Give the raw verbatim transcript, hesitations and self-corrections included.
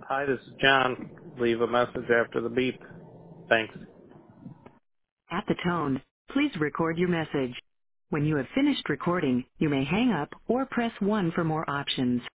Hi, this is John. Leave a message after the beep. Thanks. At the tone, please record your message. When you have finished recording, you may hang up or press one for more options.